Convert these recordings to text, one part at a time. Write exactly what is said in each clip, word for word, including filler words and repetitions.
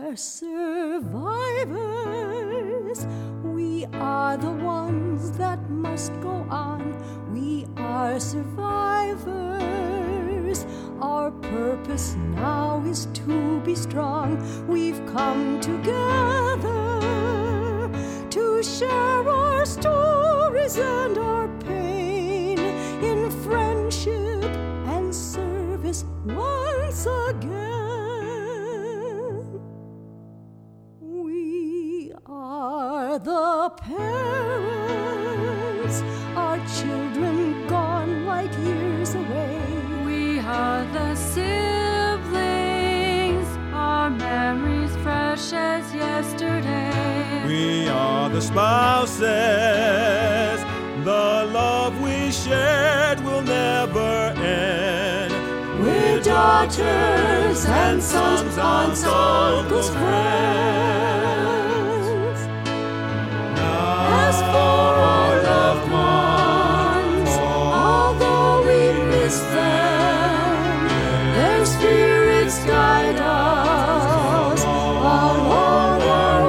are survivors. We are the ones that must go on. We are survivors. Our purpose now is to be strong. We've come together to share our stories and our pain in friendship and service once again. We are the parents, our children gone like years away. We are the siblings, our memories fresh as yesterday. We are the spouses, the love we shared will never end. We're daughters and sons, aunts, uncles, friends. As for our loved ones, although we miss them, their spirits guide us along our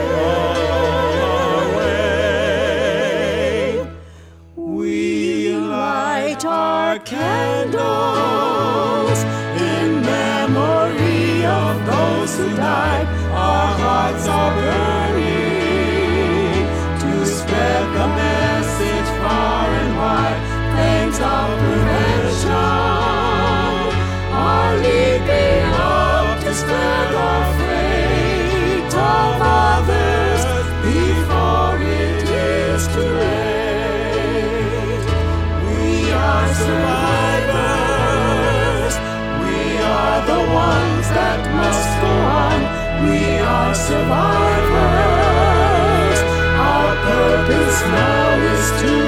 way. We light our candles in memory of those who died. Our hearts are burning to spread the message far and wide. Flames of prevention are leaping up to spread our fate of others before it is too late. We are survivors. We are the ones that must go on. We are survivors. Our purpose now is to